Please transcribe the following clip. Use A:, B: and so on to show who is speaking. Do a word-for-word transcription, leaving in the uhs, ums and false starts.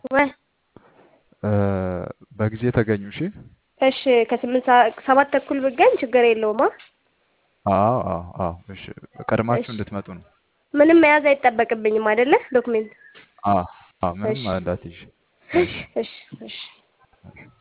A: ወይ
B: እ፣ በጊዜ ተገኙ። እሺ።
A: እሺ ከስምንት ሰዓት ሰባት ተኩል ብገኝ ችግር የለውም። አ
B: አዎ አዎ አዎ። እሺ ቀድማችሁ
A: እሺ
B: እንድትመጡ ነው።
A: ምንም መያዝ አይጠበቅብኝም አይደለ? ዶክሜንት።
B: አዎ አዎ። ምንም
A: እሺ
B: እንዳትይዥ።
A: እሺ
B: እሺ
A: እሺ እሺ።
B: እሺ።